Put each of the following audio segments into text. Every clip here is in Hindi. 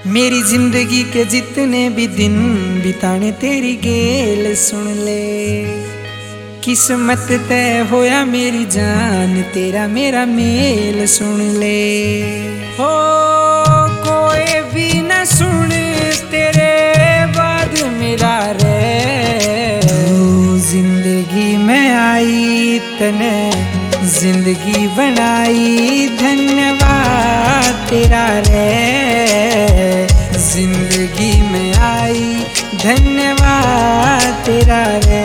मेरी जिंदगी के जितने भी दिन बिताने तेरी गेल सुन ले। किस्मत तय होया मेरी जान, तेरा मेरा मेल सुन ले। हो कोई भी न सुन तेरे बाद मेरा रे। जिंदगी में आई तने जिंदगी बनाई, धन्यवाद तेरा रे। जिंदगी में आई धन्यवाद तेरा रे।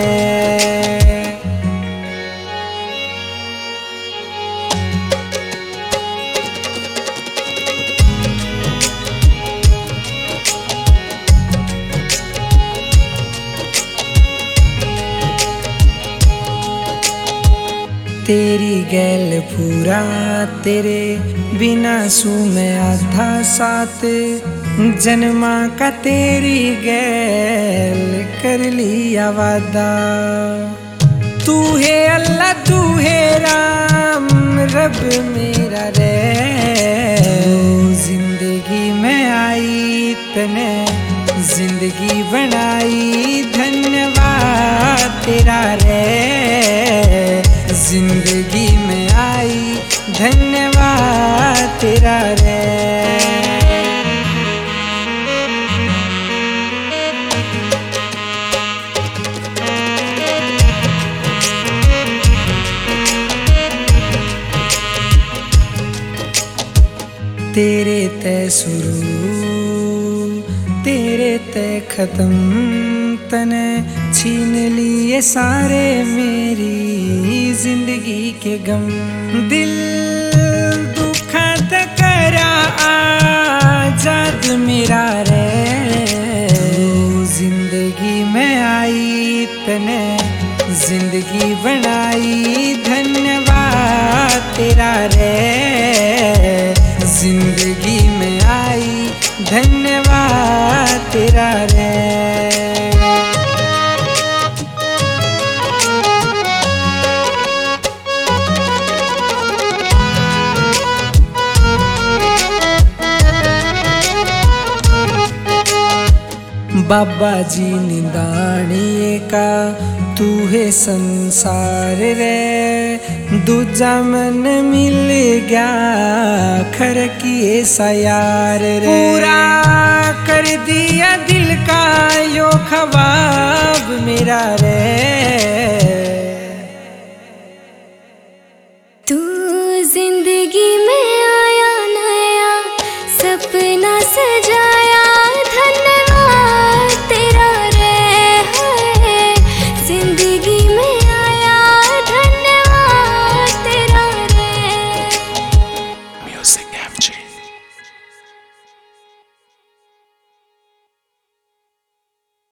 तेरी गैल पूरा तेरे बिना सू मैं आधा साथ, जन्मा का तेरी गैल कर लिया वादा। तू है अल्लाह तू है राम रब मेरा रे। जिंदगी में आई तने जिंदगी बनाई, धन्यवाद तेरा रे। जिंदगी में आई धन्यवाद तेरा रे। तेरे तय शुरू तेरे तय खत्म, तने छीन लिए सारे मेरी जिंदगी के गम। दिल दुखद करा आजाद मेरा रे। जिंदगी में आई तने जिंदगी बनाई, धन्यवाद तेरा रे। जिंदगी में आई धन्यवाद तेरा रे। बाबा जी निदानिए का तू है संसार रे। दूजा मन मिल गया खर किए सा यार रे। पूरा कर दिया दिल का यो ख्वाब मेरा रे।